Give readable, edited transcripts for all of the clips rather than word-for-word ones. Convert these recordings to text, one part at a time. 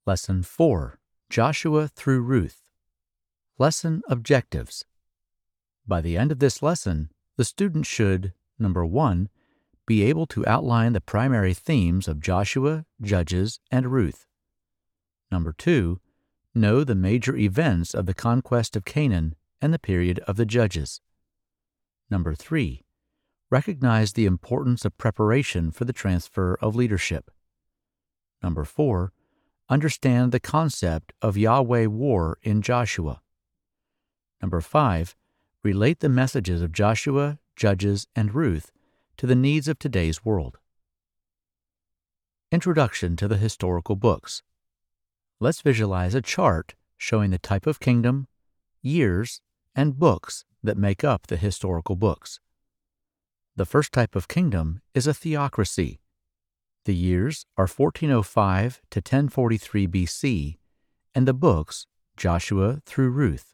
Lesson 4, Joshua through Ruth. Lesson Objectives. By the end of this lesson, the student should, number 1, be able to outline the primary themes of Joshua, Judges, and Ruth. Number 2, know the major events of the conquest of Canaan and the period of the Judges. Number 3, recognize the importance of preparation for the transfer of leadership. Number 4, understand the concept of Yahweh war in Joshua. Number 5, relate the messages of Joshua, Judges, and Ruth to the needs of today's world. Introduction to the historical books. Let's visualize a chart showing the type of kingdom, years, and books that make up the historical books. The first type of kingdom is a theocracy. The years are 1405 to 1043 BC, and the books, Joshua through Ruth.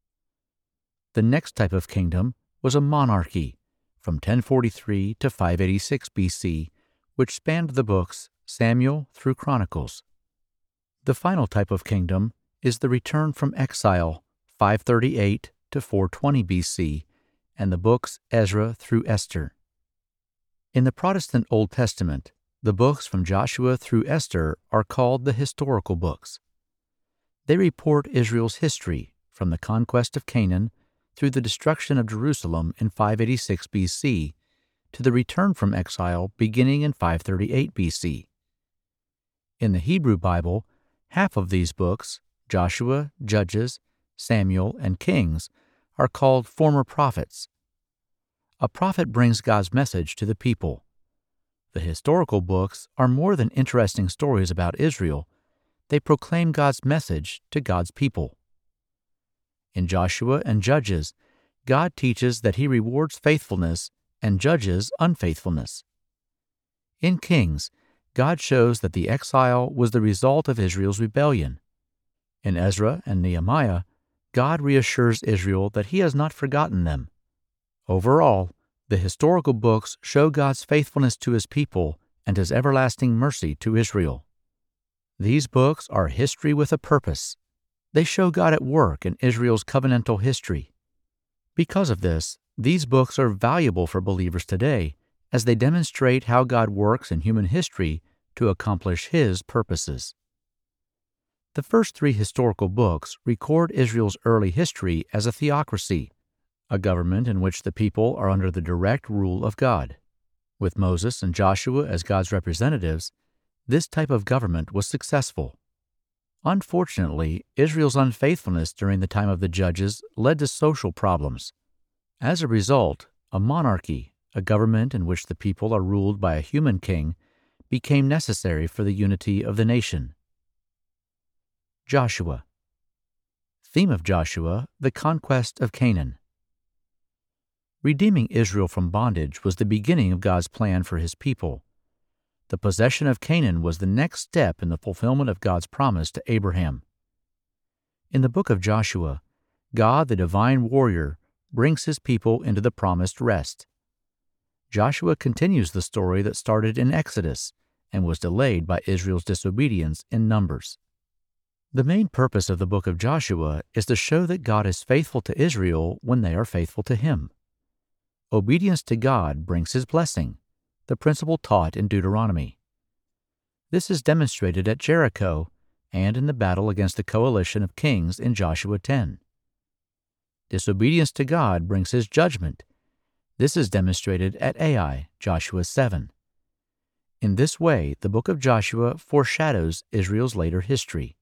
The next type of kingdom was a monarchy, from 1043 to 586 BC, which spanned the books Samuel through Chronicles. The final type of kingdom is the return from exile, 538 to 420 BC, and the books Ezra through Esther. In the Protestant Old Testament, the books from Joshua through Esther are called the historical books. They report Israel's history from the conquest of Canaan through the destruction of Jerusalem in 586 BC to the return from exile beginning in 538 BC. In the Hebrew Bible, half of these books, Joshua, Judges, Samuel, and Kings, are called former prophets. A prophet brings God's message to the people. The historical books are more than interesting stories about Israel. They proclaim God's message to God's people. In Joshua and Judges, God teaches that He rewards faithfulness and judges unfaithfulness. In Kings, God shows that the exile was the result of Israel's rebellion. In Ezra and Nehemiah, God reassures Israel that He has not forgotten them. Overall, the historical books show God's faithfulness to His people and His everlasting mercy to Israel. These books are history with a purpose. They show God at work in Israel's covenantal history. Because of this, these books are valuable for believers today as they demonstrate how God works in human history to accomplish His purposes. The first 3 historical books record Israel's early history as a theocracy, a government in which the people are under the direct rule of God. With Moses and Joshua as God's representatives, this type of government was successful. Unfortunately, Israel's unfaithfulness during the time of the Judges led to social problems. As a result, a monarchy, a government in which the people are ruled by a human king, became necessary for the unity of the nation. Joshua. Theme of Joshua, the conquest of Canaan. Redeeming Israel from bondage was the beginning of God's plan for His people. The possession of Canaan was the next step in the fulfillment of God's promise to Abraham. In the book of Joshua, God, the divine warrior, brings His people into the promised rest. Joshua continues the story that started in Exodus and was delayed by Israel's disobedience in Numbers. The main purpose of the book of Joshua is to show that God is faithful to Israel when they are faithful to Him. Obedience to God brings His blessing, the principle taught in Deuteronomy. This is demonstrated at Jericho and in the battle against the coalition of kings in Joshua 10. Disobedience to God brings His judgment. This is demonstrated at Ai, Joshua 7. In this way, the book of Joshua foreshadows Israel's later history.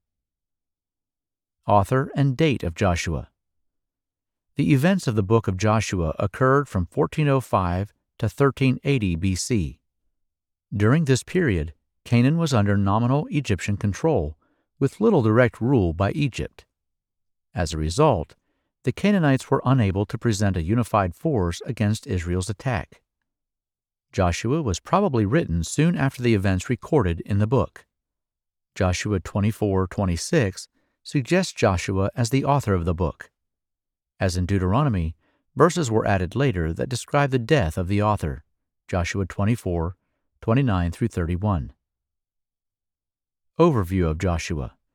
Author and date of Joshua. The events of the book of Joshua occurred from 1405 to 1380 BC. During this period, Canaan was under nominal Egyptian control, with little direct rule by Egypt. As a result, the Canaanites were unable to present a unified force against Israel's attack. Joshua was probably written soon after the events recorded in the book. Joshua 24:26 suggests Joshua as the author of the book. As in Deuteronomy, verses were added later that describe the death of the author, Joshua 24:29 through 31. Overview of Joshua.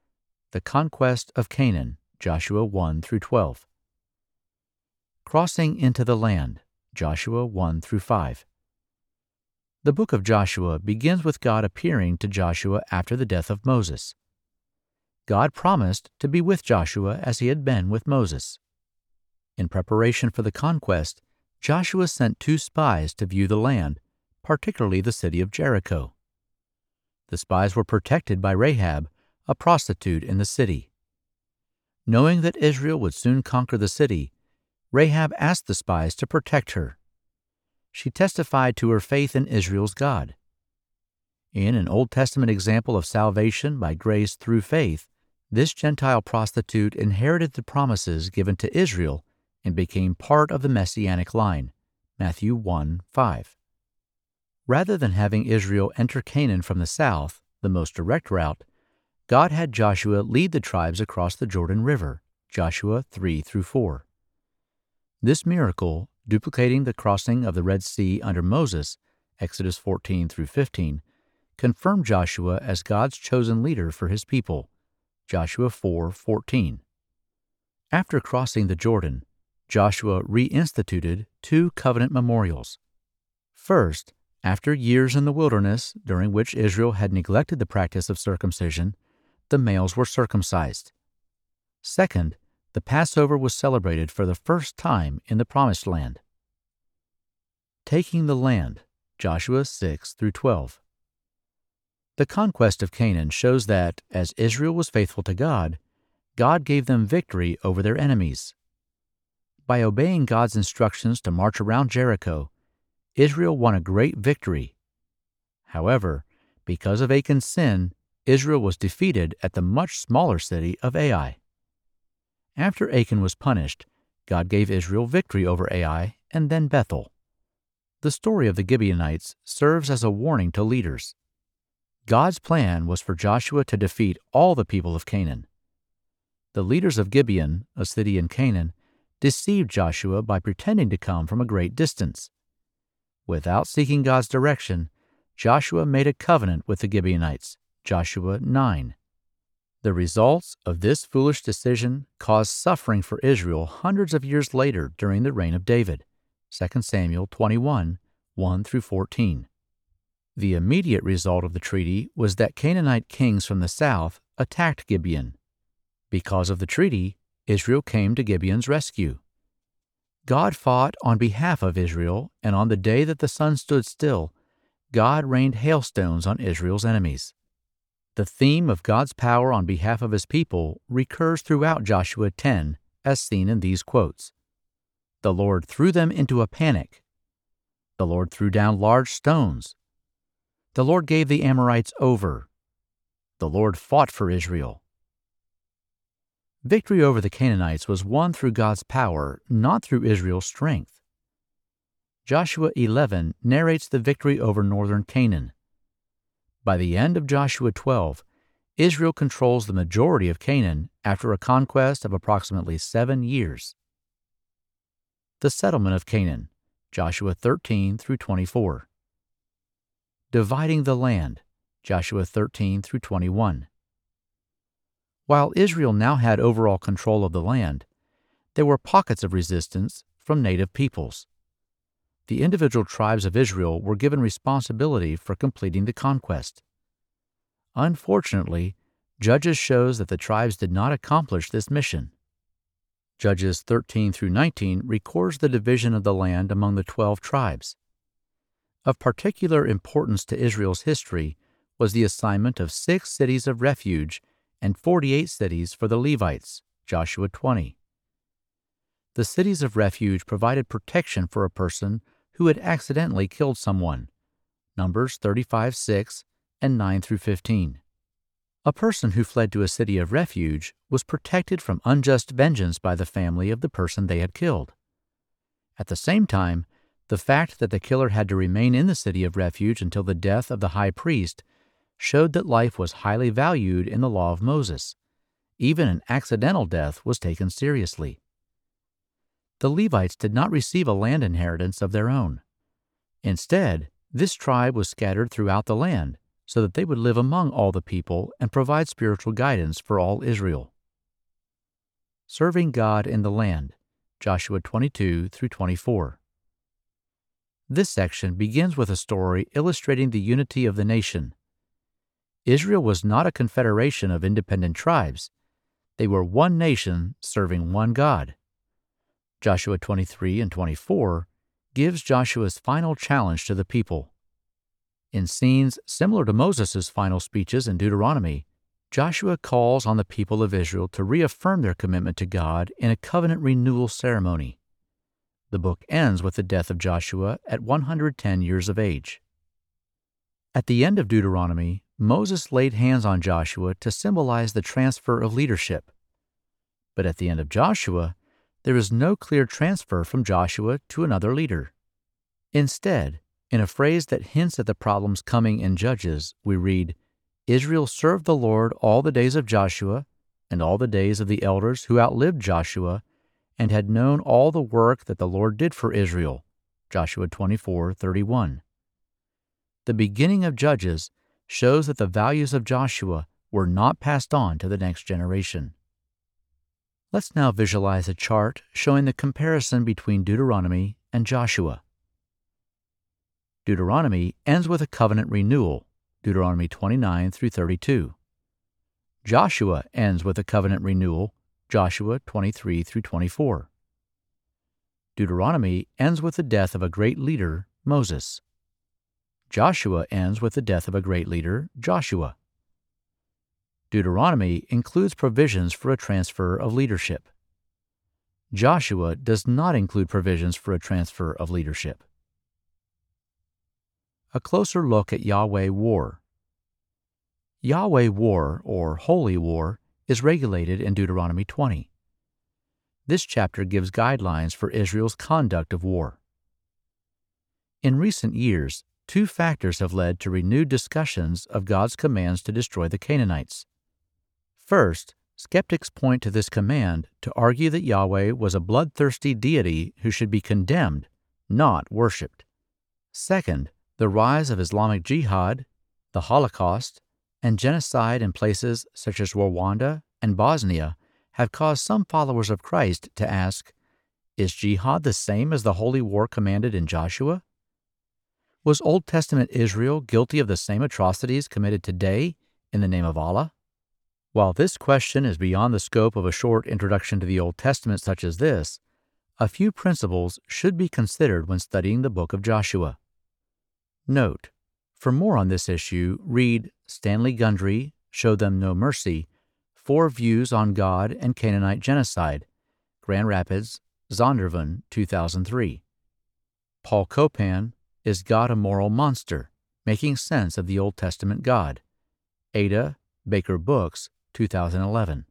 The conquest of Canaan, Joshua 1 through 12. Crossing into the land, Joshua 1 through 5. The book of Joshua begins with God appearing to Joshua after the death of Moses. God promised to be with Joshua as he had been with Moses. In preparation for the conquest, Joshua sent 2 spies to view the land, particularly the city of Jericho. The spies were protected by Rahab, a prostitute in the city. Knowing that Israel would soon conquer the city, Rahab asked the spies to protect her. She testified to her faith in Israel's God. In an Old Testament example of salvation by grace through faith, this Gentile prostitute inherited the promises given to Israel and became part of the Messianic line, Matthew 1:5. Rather than having Israel enter Canaan from the south, the most direct route, God had Joshua lead the tribes across the Jordan River, Joshua 3 through 4. This miracle, duplicating the crossing of the Red Sea under Moses, Exodus 14 through 15, confirmed Joshua as God's chosen leader for his people, Joshua 4:14. After crossing the Jordan, Joshua reinstituted 2 covenant memorials. First, after years in the wilderness during which Israel had neglected the practice of circumcision, the males were circumcised. Second, the Passover was celebrated for the first time in the Promised Land. Taking the land, Joshua 6 through 12. The conquest of Canaan shows that, as Israel was faithful to God, God gave them victory over their enemies. By obeying God's instructions to march around Jericho, Israel won a great victory. However, because of Achan's sin, Israel was defeated at the much smaller city of Ai. After Achan was punished, God gave Israel victory over Ai and then Bethel. The story of the Gibeonites serves as a warning to leaders. God's plan was for Joshua to defeat all the people of Canaan. The leaders of Gibeon, a city in Canaan, deceived Joshua by pretending to come from a great distance. Without seeking God's direction, Joshua made a covenant with the Gibeonites, Joshua 9. The results of this foolish decision caused suffering for Israel hundreds of years later during the reign of David, 2 Samuel 21, 1 through 14. The immediate result of the treaty was that Canaanite kings from the south attacked Gibeon. Because of the treaty, Israel came to Gibeon's rescue. God fought on behalf of Israel, and on the day that the sun stood still, God rained hailstones on Israel's enemies. The theme of God's power on behalf of his people recurs throughout Joshua 10, as seen in these quotes. The Lord threw them into a panic. The Lord threw down large stones. The Lord gave the Amorites over. The Lord fought for Israel. Victory over the Canaanites was won through God's power, not through Israel's strength. Joshua 11 narrates the victory over northern Canaan. By the end of Joshua 12, Israel controls the majority of Canaan after a conquest of approximately 7 years. The settlement of Canaan, Joshua 13 through 24. Dividing the land, Joshua 13 through 21. While Israel now had overall control of the land, there were pockets of resistance from native peoples. The individual tribes of Israel were given responsibility for completing the conquest. Unfortunately, Judges shows that the tribes did not accomplish this mission. Judges 13 through 19 records the division of the land among the 12 tribes. Of particular importance to Israel's history was the assignment of 6 cities of refuge and 48 cities for the Levites, Joshua 20. The cities of refuge provided protection for a person who had accidentally killed someone, Numbers 35:6 and 9 through 15. A person who fled to a city of refuge was protected from unjust vengeance by the family of the person they had killed. At the same time, the fact that the killer had to remain in the city of refuge until the death of the high priest showed that life was highly valued in the law of Moses. Even an accidental death was taken seriously. The Levites did not receive a land inheritance of their own. Instead, this tribe was scattered throughout the land, so that they would live among all the people and provide spiritual guidance for all Israel. Serving God in the land, Joshua 22 through 24. This section begins with a story illustrating the unity of the nation. Israel was not a confederation of independent tribes. They were one nation serving one God. Joshua 23 and 24 gives Joshua's final challenge to the people. In scenes similar to Moses' final speeches in Deuteronomy, Joshua calls on the people of Israel to reaffirm their commitment to God in a covenant renewal ceremony. The book ends with the death of Joshua at 110 years of age. At the end of Deuteronomy, Moses laid hands on Joshua to symbolize the transfer of leadership. But at the end of Joshua, there is no clear transfer from Joshua to another leader. Instead, in a phrase that hints at the problems coming in Judges, we read, "Israel served the Lord all the days of Joshua and all the days of the elders who outlived Joshua and had known all the work that the Lord did for Israel." Joshua 24:31. The beginning of Judges shows that the values of Joshua were not passed on to the next generation. Let's now visualize a chart showing the comparison between Deuteronomy and Joshua. Deuteronomy ends with a covenant renewal, Deuteronomy 29 through 32. Joshua ends with a covenant renewal, Joshua 23 through 24. Deuteronomy ends with the death of a great leader, Moses. Joshua ends with the death of a great leader, Joshua. Deuteronomy includes provisions for a transfer of leadership. Joshua does not include provisions for a transfer of leadership. A closer look at Yahweh War. Yahweh War, or Holy War, is regulated in Deuteronomy 20. This chapter gives guidelines for Israel's conduct of war. In recent years, two factors have led to renewed discussions of God's commands to destroy the Canaanites. First, skeptics point to this command to argue that Yahweh was a bloodthirsty deity who should be condemned, not worshipped. Second, the rise of Islamic Jihad, the Holocaust, and genocide in places such as Rwanda and Bosnia have caused some followers of Christ to ask, is jihad the same as the holy war commanded in Joshua? Was Old Testament Israel guilty of the same atrocities committed today in the name of Allah? While this question is beyond the scope of a short introduction to the Old Testament such as this, a few principles should be considered when studying the book of Joshua. Note: for more on this issue, read Stanley Gundry, Show Them No Mercy, 4 Views on God and Canaanite Genocide, Grand Rapids, Zondervan, 2003. Paul Copan, Is God a Moral Monster? Making Sense of the Old Testament God, Ada, Baker Books, 2011.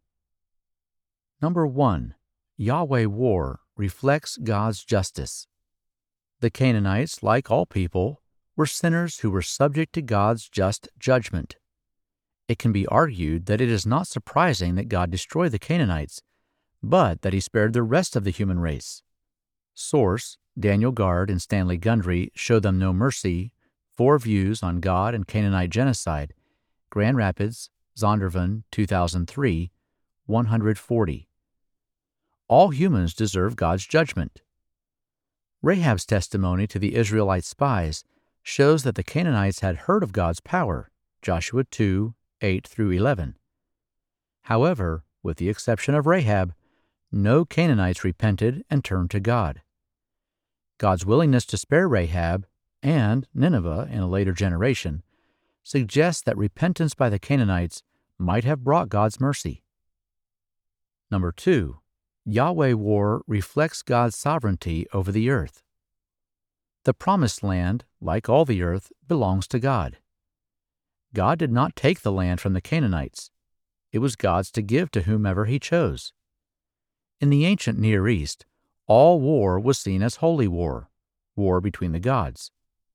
Number 1. Yahweh War reflects God's justice. The Canaanites, like all people, were sinners who were subject to God's just judgment. It can be argued that it is not surprising that God destroyed the Canaanites, but that he spared the rest of the human race. Source: Daniel Gard and Stanley Gundry, Show Them No Mercy, 4 Views on God and Canaanite Genocide, Grand Rapids, Zondervan, 2003, 140. All humans deserve God's judgment. Rahab's testimony to the Israelite spies shows that the Canaanites had heard of God's power, Joshua 2, 8 through 11. However, with the exception of Rahab, no Canaanites repented and turned to God. God's willingness to spare Rahab and Nineveh in a later generation suggests that repentance by the Canaanites might have brought God's mercy. Number 2. Yahweh War reflects God's sovereignty over the earth. The Promised Land, like all the earth, belongs to God. God did not take the land from the Canaanites. It was God's to give to whomever he chose. In the ancient Near East, all war was seen as holy war, war between the gods.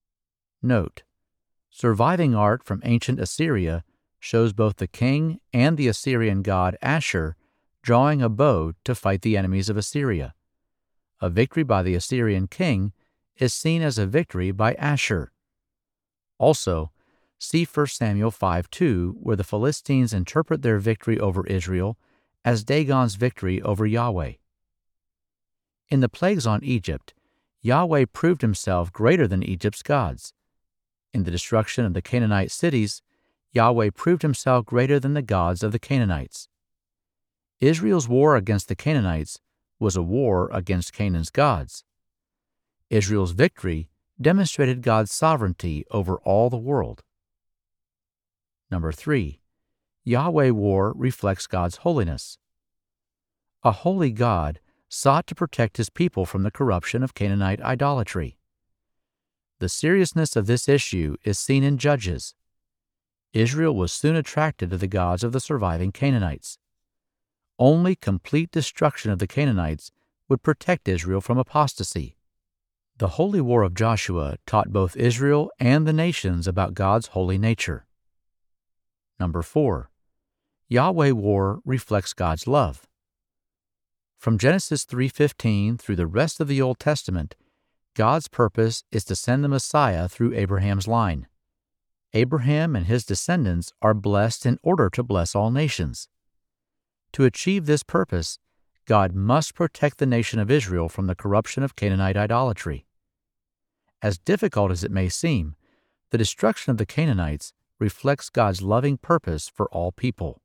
Note: surviving art from ancient Assyria shows both the king and the Assyrian god Ashur drawing a bow to fight the enemies of Assyria. A victory by the Assyrian king is seen as a victory by Ashur. Also, see 1 Samuel 5:2, where the Philistines interpret their victory over Israel as Dagon's victory over Yahweh. In the plagues on Egypt, Yahweh proved himself greater than Egypt's gods. In the destruction of the Canaanite cities, Yahweh proved himself greater than the gods of the Canaanites. Israel's war against the Canaanites was a war against Canaan's gods. Israel's victory demonstrated God's sovereignty over all the world. Number 3. Yahweh war reflects God's holiness. A holy God sought to protect his people from the corruption of Canaanite idolatry. The seriousness of this issue is seen in Judges. Israel was soon attracted to the gods of the surviving Canaanites. Only complete destruction of the Canaanites would protect Israel from apostasy. The holy war of Joshua taught both Israel and the nations about God's holy nature. Number 4. Yahweh war reflects God's love. From Genesis 3:15 through the rest of the Old Testament, God's purpose is to send the Messiah through Abraham's line. Abraham and his descendants are blessed in order to bless all nations. To achieve this purpose, God must protect the nation of Israel from the corruption of Canaanite idolatry. As difficult as it may seem, the destruction of the Canaanites reflects God's loving purpose for all people.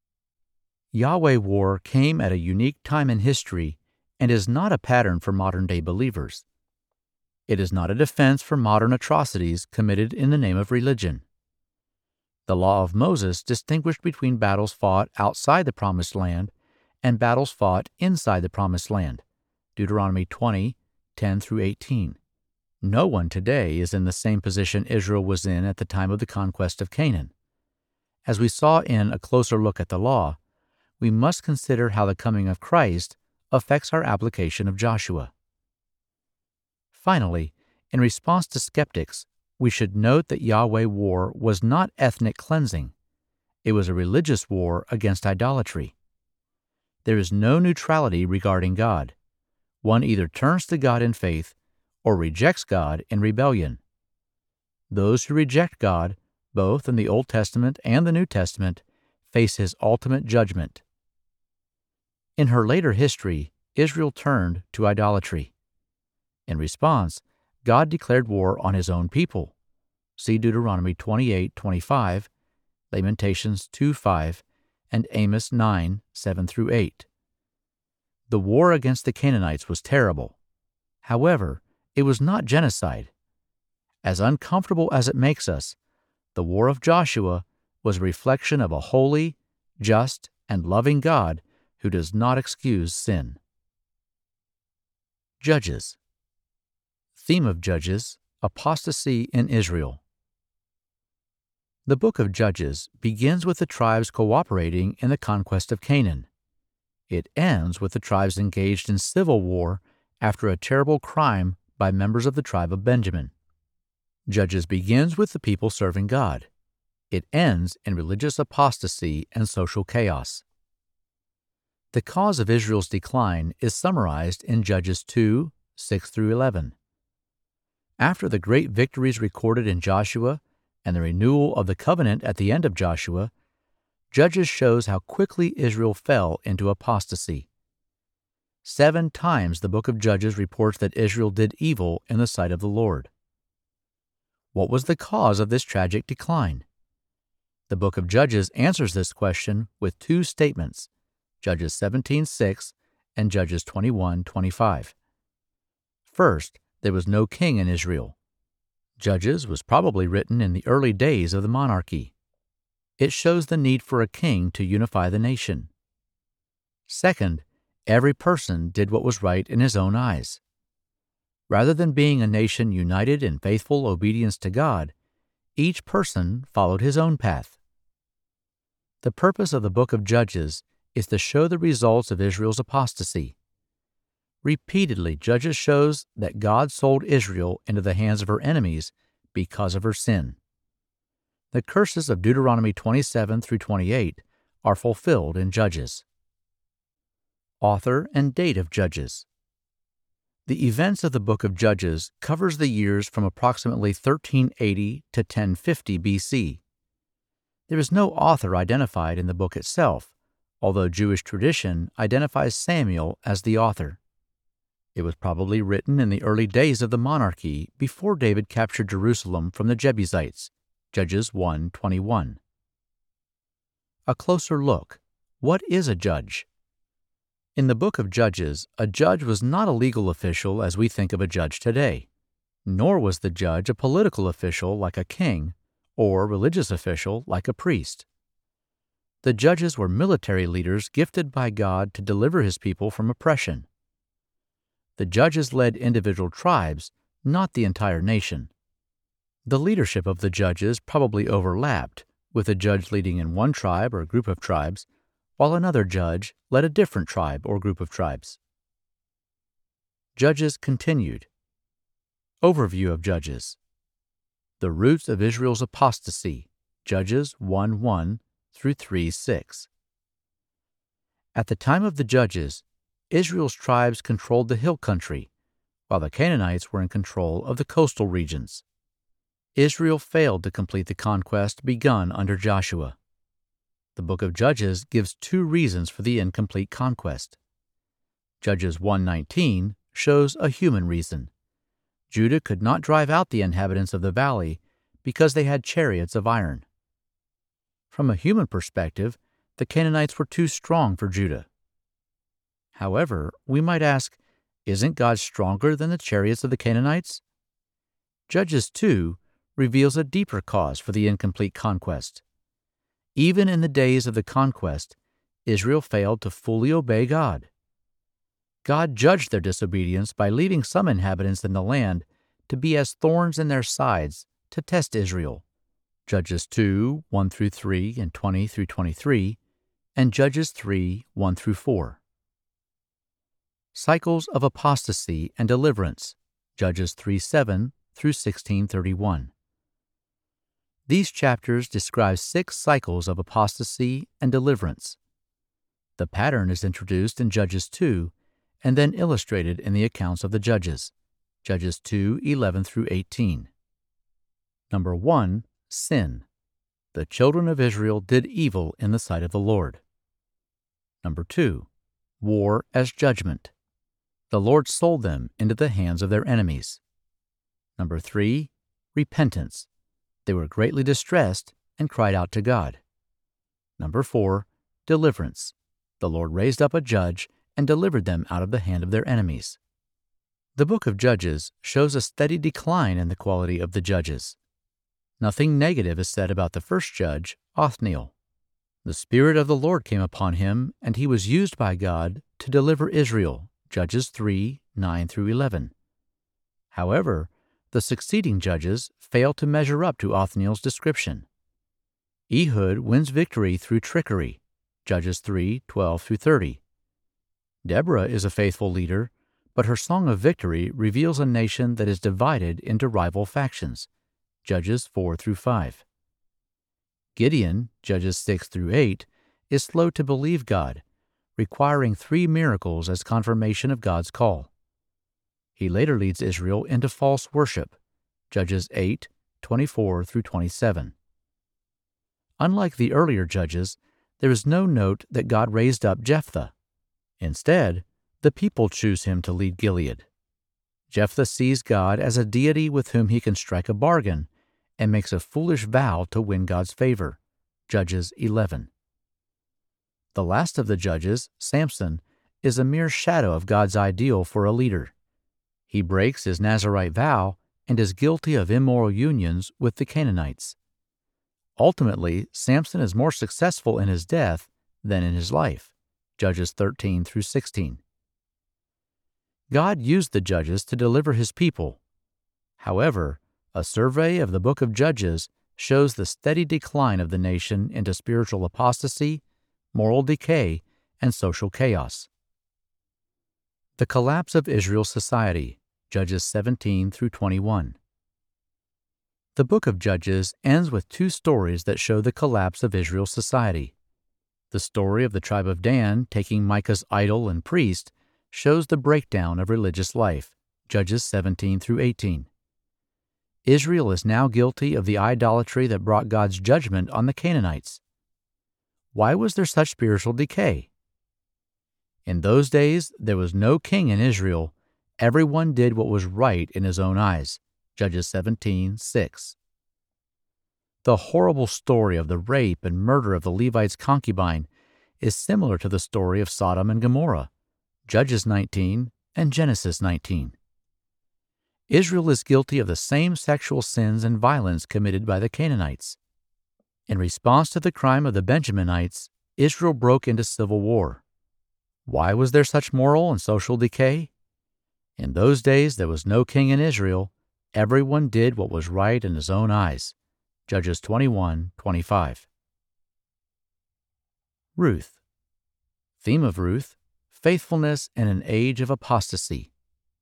Yahweh war came at a unique time in history and is not a pattern for modern-day believers. It is not a defense for modern atrocities committed in the name of religion. The law of Moses distinguished between battles fought outside the Promised Land and battles fought inside the Promised Land. Deuteronomy 20:10-18. No one today is in the same position Israel was in at the time of the conquest of Canaan. As we saw in A Closer Look at the Law, we must consider how the coming of Christ affects our application of Joshua. Finally, in response to skeptics, we should note that Yahweh war was not ethnic cleansing. It was a religious war against idolatry. There is no neutrality regarding God. One either turns to God in faith or rejects God in rebellion. Those who reject God, both in the Old Testament and the New Testament, face his ultimate judgment. In her later history, Israel turned to idolatry. In response, God declared war on his own people. See Deuteronomy 28:25, Lamentations 2:5, and Amos 9:7-8. The war against the Canaanites was terrible. However, it was not genocide. As uncomfortable as it makes us, the war of Joshua was a reflection of a holy, just, and loving God who does not excuse sin. Judges. Theme of Judges: apostasy in Israel. The book of Judges begins with the tribes cooperating in the conquest of Canaan. It ends with the tribes engaged in civil war after a terrible crime by members of the tribe of Benjamin. Judges begins with the people serving God. It ends in religious apostasy and social chaos. The cause of Israel's decline is summarized in Judges 2:6-11. After the great victories recorded in Joshua and the renewal of the covenant at the end of Joshua, Judges shows how quickly Israel fell into apostasy. 7 times the book of Judges reports that Israel did evil in the sight of the Lord. What was the cause of this tragic decline? The book of Judges answers this question with 2 statements, Judges 17:6 and Judges 21:25. First, there was no king in Israel. Judges was probably written in the early days of the monarchy. It shows the need for a king to unify the nation. Second, every person did what was right in his own eyes. Rather than being a nation united in faithful obedience to God, each person followed his own path. The purpose of the book of Judges is to show the results of Israel's apostasy. Repeatedly, Judges shows that God sold Israel into the hands of her enemies because of her sin. The curses of Deuteronomy 27-28 are fulfilled in Judges. Author and date of Judges. The events of the book of Judges covers the years from approximately 1380 to 1050 BC. There is no author identified in the book itself, although Jewish tradition identifies Samuel as the author. It was probably written in the early days of the monarchy before David captured Jerusalem from the Jebusites, Judges 1:21. A closer look. What is a judge? In the book of Judges, a judge was not a legal official as we think of a judge today, nor was the judge a political official like a king or religious official like a priest. The judges were military leaders gifted by God to deliver his people from oppression. The judges led individual tribes, not the entire nation. The leadership of the judges probably overlapped, with a judge leading in one tribe or group of tribes, while another judge led a different tribe or group of tribes. Judges continued. Overview of Judges. The roots of Israel's apostasy, Judges 1:1 through 3:6. At the time of the Judges, Israel's tribes controlled the hill country, while the Canaanites were in control of the coastal regions. Israel failed to complete the conquest begun under Joshua. The book of Judges gives two reasons for the incomplete conquest. Judges 1:19 shows a human reason. Judah could not drive out the inhabitants of the valley because they had chariots of iron. From a human perspective, the Canaanites were too strong for Judah. However, we might ask, isn't God stronger than the chariots of the Canaanites? Judges 2 reveals a deeper cause for the incomplete conquest. Even in the days of the conquest, Israel failed to fully obey God. God judged their disobedience by leaving some inhabitants in the land to be as thorns in their sides to test Israel. Judges 2:1 through 3 and 20 through 23, and Judges 3:1 through 4. Cycles of apostasy and deliverance, Judges 3:7 through 16:31. These chapters describe 6 cycles of apostasy and deliverance. The pattern is introduced in Judges 2 and then illustrated in the accounts of the Judges, Judges 2:11 through 18. Number 1. Sin. The children of Israel did evil in the sight of the Lord. Number 2. War as judgment. The Lord sold them into the hands of their enemies. Number 3. Repentance. They were greatly distressed and cried out to God. Number 4. Deliverance. The Lord raised up a judge and delivered them out of the hand of their enemies. The book of Judges shows a steady decline in the quality of the judges. Nothing negative is said about the first judge, Othniel. The Spirit of the Lord came upon him, and he was used by God to deliver Israel, Judges 3:9 through 11. However, the succeeding judges fail to measure up to Othniel's description. Ehud wins victory through trickery, Judges 3:12 through 30. Deborah is a faithful leader, but her song of victory reveals a nation that is divided into rival factions, Judges 4 through 5. Gideon, Judges 6 through 8, is slow to believe God, requiring 3 miracles as confirmation of God's call. He later leads Israel into false worship, Judges 8:24 through 27. Unlike the earlier judges, there is no note that God raised up Jephthah. Instead, the people choose him to lead Gilead. Jephthah sees God as a deity with whom he can strike a bargain and makes a foolish vow to win God's favor, Judges 11. The last of the judges, Samson, is a mere shadow of God's ideal for a leader. He breaks his Nazirite vow and is guilty of immoral unions with the Canaanites. Ultimately, Samson is more successful in his death than in his life, Judges 13 through 16. God used the judges to deliver his people. However, a survey of the book of Judges shows the steady decline of the nation into spiritual apostasy, moral decay, and social chaos. The collapse of Israel's society, Judges 17 through 21. The book of Judges ends with 2 stories that show the collapse of Israel's society. The story of the tribe of Dan taking Micah's idol and priest shows the breakdown of religious life, Judges 17 through 18. Israel is now guilty of the idolatry that brought God's judgment on the Canaanites. Why was there such spiritual decay? In those days there was no king in Israel. Everyone did what was right in his own eyes. Judges 17:6. The horrible story of the rape and murder of the Levite's concubine is similar to the story of Sodom and Gomorrah. Judges 19 and Genesis 19. Israel is guilty of the same sexual sins and violence committed by the Canaanites. In response to the crime of the Benjaminites, Israel broke into civil war. Why was there such moral and social decay? In those days there was no king in Israel. Everyone did what was right in his own eyes. Judges 21:25. Ruth. Theme of Ruth: faithfulness in an age of apostasy.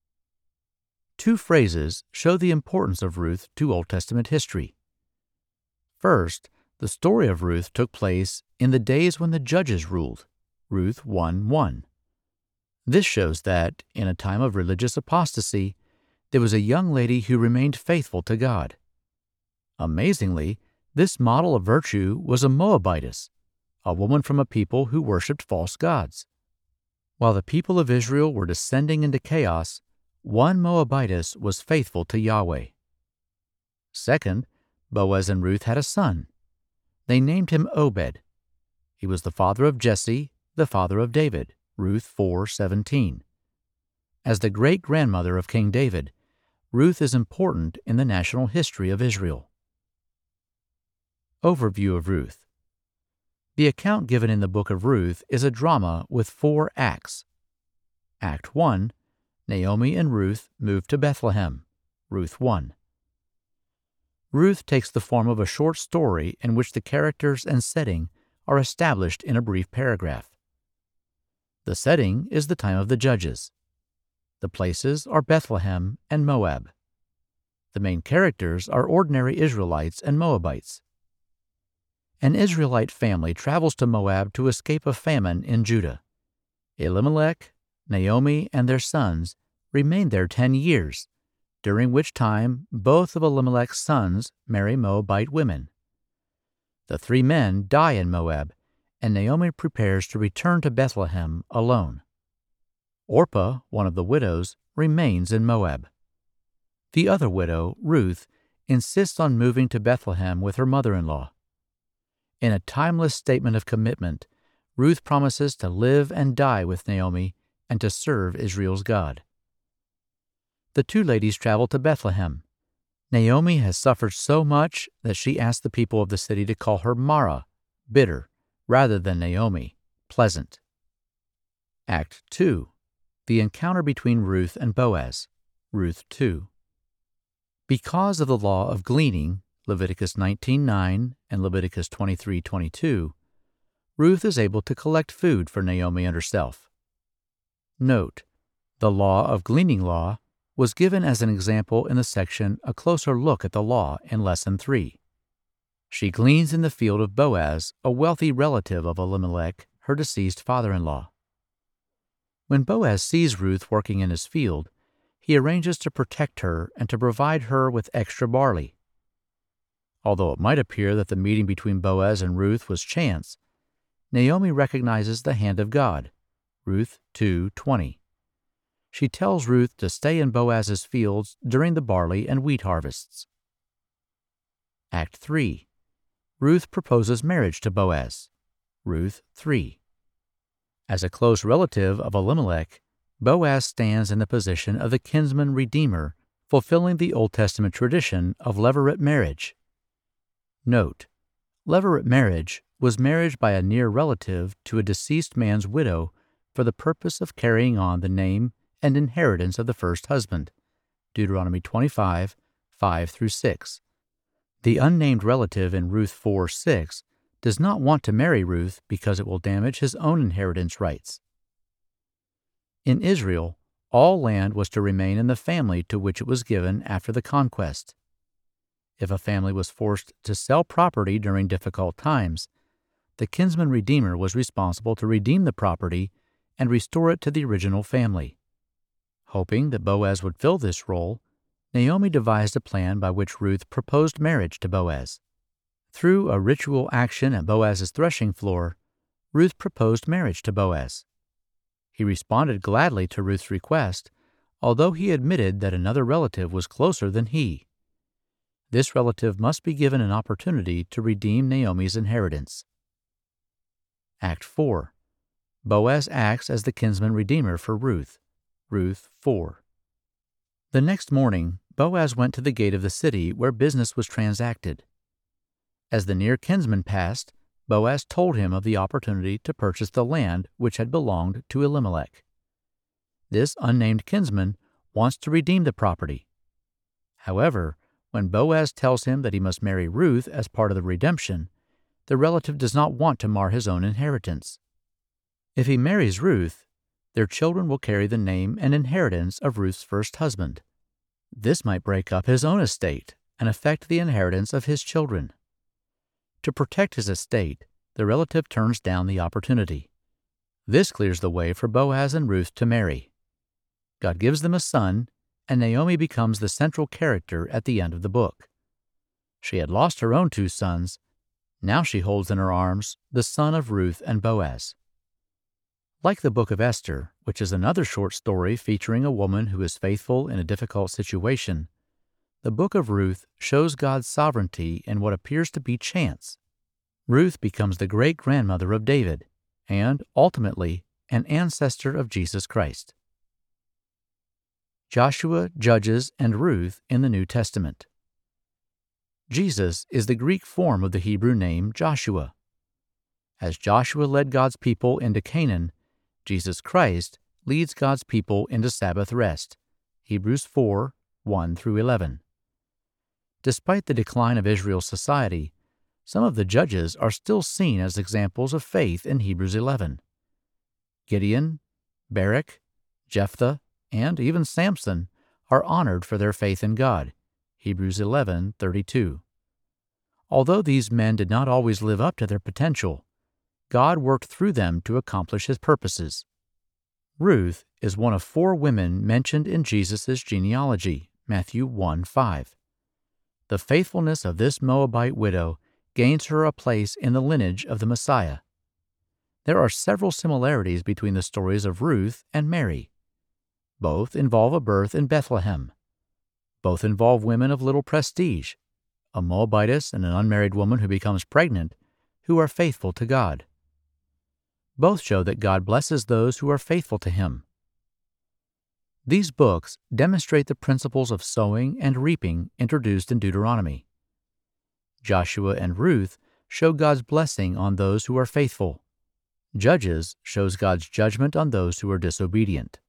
Two phrases show the importance of Ruth to Old Testament history. First, the story of Ruth took place in the days when the judges ruled. Ruth 1:1. This shows that, in a time of religious apostasy, there was a young lady who remained faithful to God. Amazingly, this model of virtue was a Moabitess, a woman from a people who worshipped false gods. While the people of Israel were descending into chaos, one Moabitess was faithful to Yahweh. Second, Boaz and Ruth had a son. They named him Obed. He was the father of Jesse, the father of David. Ruth 4:17. As the great-grandmother of King David, Ruth is important in the national history of Israel. Overview of Ruth. The account given in the book of Ruth is a drama with 4 acts. Act 1, Naomi and Ruth move to Bethlehem. Ruth 1. Ruth takes the form of a short story in which the characters and setting are established in a brief paragraph. The setting is the time of the judges. The places are Bethlehem and Moab. The main characters are ordinary Israelites and Moabites. An Israelite family travels to Moab to escape a famine in Judah. Elimelech, Naomi, and their sons remain there 10 years, during which time both of Elimelech's sons marry Moabite women. The 3 men die in Moab, and Naomi prepares to return to Bethlehem alone. Orpah, one of the widows, remains in Moab. The other widow, Ruth, insists on moving to Bethlehem with her mother-in-law. In a timeless statement of commitment, Ruth promises to live and die with Naomi and to serve Israel's God. The 2 ladies travel to Bethlehem. Naomi has suffered so much that she asks the people of the city to call her Mara, bitter, rather than Naomi, pleasant. Act 2. The encounter between Ruth and Boaz. Ruth 2. Because of the law of gleaning, Leviticus 19:9 and Leviticus 23:22, Ruth is able to collect food for Naomi and herself. Note, the law of gleaning law was given as an example in the section A Closer Look at the Law in Lesson 3. She gleans in the field of Boaz, a wealthy relative of Elimelech, her deceased father-in-law. When Boaz sees Ruth working in his field, he arranges to protect her and to provide her with extra barley. Although it might appear that the meeting between Boaz and Ruth was chance, Naomi recognizes the hand of God. Ruth 2:20. She tells Ruth to stay in Boaz's fields during the barley and wheat harvests. Act 3. Ruth proposes marriage to Boaz. Ruth 3. As a close relative of Elimelech, Boaz stands in the position of the kinsman redeemer, fulfilling the Old Testament tradition of levirate marriage. Note, levirate marriage was marriage by a near relative to a deceased man's widow for the purpose of carrying on the name and inheritance of the first husband. Deuteronomy 25:5-6. The unnamed relative in Ruth 4:6 does not want to marry Ruth because it will damage his own inheritance rights. In Israel, all land was to remain in the family to which it was given after the conquest. If a family was forced to sell property during difficult times, the kinsman redeemer was responsible to redeem the property and restore it to the original family. Hoping that Boaz would fill this role, Naomi devised a plan by which Ruth proposed marriage to Boaz. Through a ritual action at Boaz's threshing floor, Ruth proposed marriage to Boaz. He responded gladly to Ruth's request, although he admitted that another relative was closer than he. This relative must be given an opportunity to redeem Naomi's inheritance. Act 4. Boaz acts as the kinsman redeemer for Ruth. Ruth 4. The next morning, Boaz went to the gate of the city where business was transacted. As the near kinsman passed, Boaz told him of the opportunity to purchase the land which had belonged to Elimelech. This unnamed kinsman wants to redeem the property. However, when Boaz tells him that he must marry Ruth as part of the redemption, the relative does not want to mar his own inheritance. If he marries Ruth, their children will carry the name and inheritance of Ruth's first husband. This might break up his own estate and affect the inheritance of his children. To protect his estate, the relative turns down the opportunity. This clears the way for Boaz and Ruth to marry. God gives them a son, and Naomi becomes the central character at the end of the book. She had lost her own 2 sons. Now she holds in her arms the son of Ruth and Boaz. Like the book of Esther, which is another short story featuring a woman who is faithful in a difficult situation, the book of Ruth shows God's sovereignty in what appears to be chance. Ruth becomes the great-grandmother of David and, ultimately, an ancestor of Jesus Christ. Joshua, Judges, and Ruth in the New Testament. Jesus is the Greek form of the Hebrew name Joshua. As Joshua led God's people into Canaan, Jesus Christ leads God's people into Sabbath rest. Hebrews 4, 1-11. Despite the decline of Israel's society, some of the judges are still seen as examples of faith in Hebrews 11. Gideon, Barak, Jephthah, and even Samson are honored for their faith in God. Hebrews 11:32. Although these men did not always live up to their potential, God worked through them to accomplish His purposes. Ruth is one of 4 women mentioned in Jesus' genealogy, Matthew 1:5. The faithfulness of this Moabite widow gains her a place in the lineage of the Messiah. There are several similarities between the stories of Ruth and Mary. Both involve a birth in Bethlehem. Both involve women of little prestige, a Moabitess and an unmarried woman who becomes pregnant, who are faithful to God. Both show that God blesses those who are faithful to Him. These books demonstrate the principles of sowing and reaping introduced in Deuteronomy. Joshua and Ruth show God's blessing on those who are faithful. Judges shows God's judgment on those who are disobedient.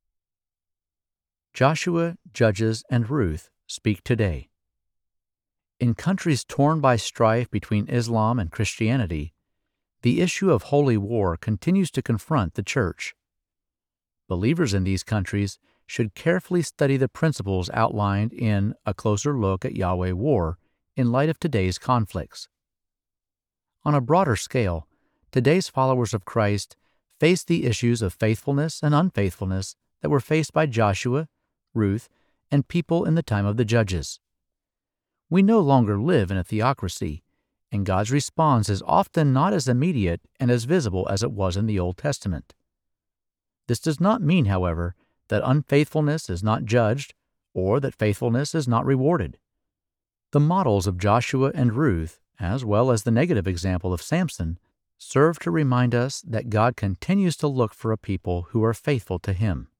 Joshua, Judges, and Ruth speak today. In countries torn by strife between Islam and Christianity, the issue of holy war continues to confront the Church. Believers in these countries should carefully study the principles outlined in A Closer Look at Yahweh War in light of today's conflicts. On a broader scale, today's followers of Christ face the issues of faithfulness and unfaithfulness that were faced by Joshua, Ruth, and people in the time of the Judges. We no longer live in a theocracy, and God's response is often not as immediate and as visible as it was in the Old Testament. This does not mean, however, that unfaithfulness is not judged or that faithfulness is not rewarded. The models of Joshua and Ruth, as well as the negative example of Samson, serve to remind us that God continues to look for a people who are faithful to Him.